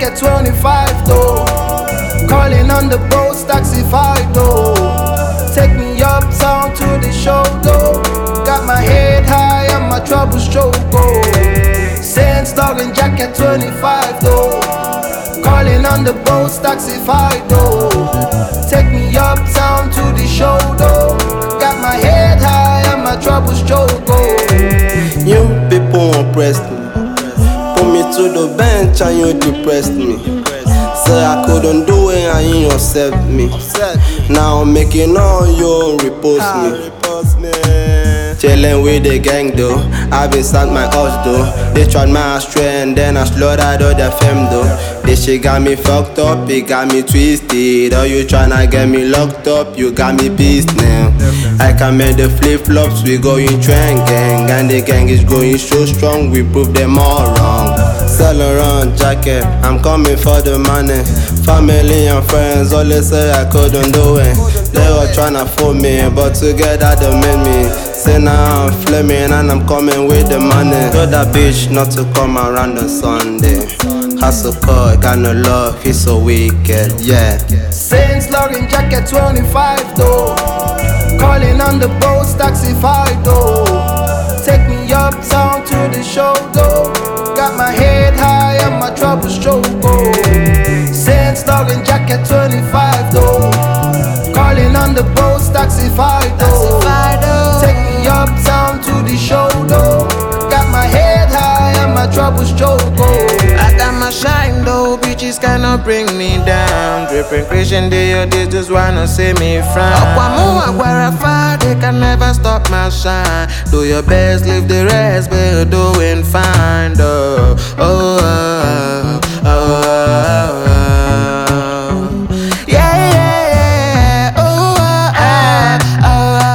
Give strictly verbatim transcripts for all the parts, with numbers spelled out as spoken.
jacket twenty-five though. Calling on the boats, taxified though. Take me uptown to the show though. Got my head high and my troubles choke oh. Saints dog in jacket twenty-five though. Calling on the boats, taxified though. Take me uptown to the show though. Got my head high and my troubles choke oh. You people oppressed me. Put me to the bench and you depressed me. Say I couldn't do it and you accept me. Now I'm making all you repost me. Chillin' with the gang though. I've been sat my house though. They tried my astray and then I slaughtered all the femme though. This shit got me fucked up, it got me twisted. Oh, you tryna get me locked up, you got me pissed now. I can make the flip flops, we going trend gang. And the gang is going so strong, we prove them all wrong. Sell around jacket, I'm coming for the money. Family and friends, all they say I couldn't do it. They were tryna fool me, but together they made me. Say now I'm flaming and I'm coming with the money. Told that bitch not to come around on Sunday. Hustle car, got no love, he's so wicked, yeah. Saints logging jacket twenty-five though. Calling on the boats, taxified though. Take me uptown to the show though. Got my head high and my troubles choke oh. Saints logging jacket twenty-five though. Calling on the boats, taxified though. Take me uptown to the show though. Got my head high and my troubles choke oh. I got my shine though, bitches cannot bring me down. Dripping Christian day or they just wanna see me frown. Aquamu Aguarafa, they can never stop my shine. Do your best, leave the rest, but you're doing fine though. Oh, oh, oh, oh, oh. Yeah, yeah, yeah. Oh, oh, oh,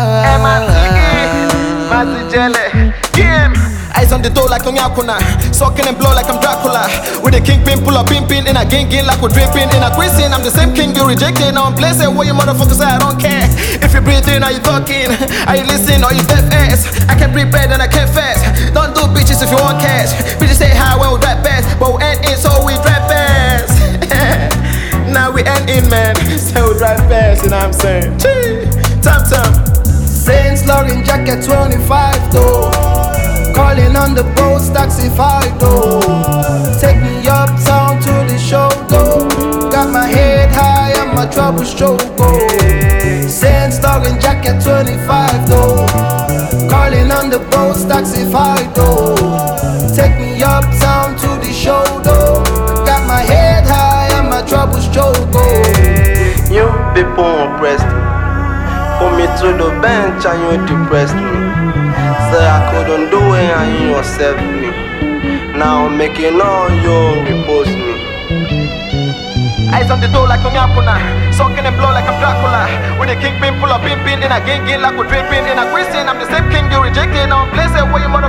oh, oh, oh. Eyes on the door like Onyakuna, sucking and blow like I'm Dracula. With a kingpin, pull up pimpin, in a gang gang like we're dripping. In a cuisine, I'm the same king you rejected. Now I'm blessing what you motherfuckers say, I don't care. If you breathing, are you talking? Are you listening or you deaf ass? I can breathe better than I can fast. Don't do bitches if you want cash. Bitches say hi when we rap fast, but we end in so we rap fast. Now we end in man, so we rap fast, you know what I'm saying? Chee, tam tam. Saints logging jacket twenty-five though. Calling on the boats, taxified though. Take me uptown to the show though. Got my head high and my troubles choke oh. Saints logging jacket twenty-five though. Calling on the boats, taxified though. Take me uptown to the show though. Got my head high and my troubles choke oh. You people oppressed me. Put me to the bench and you depressed me. Say I couldn't do it and you accept me. Now I'm making all you repost me. Eyes on the door like Onyakuna, sucking and blow like I'm Dracula. With a kingpin, pull up pimpin, in a gang gang like we're dripping. In a Christian, I'm the same king you rejected. Now I'm blessed what you